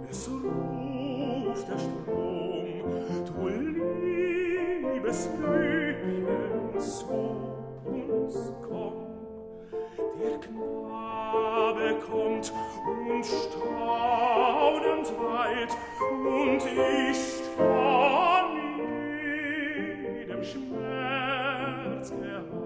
Es ruft der Strom, du liebes Büchchen, zu uns komm. Der Knabe kommt und staunend weilt und ist von jedem Schmerz geheilt.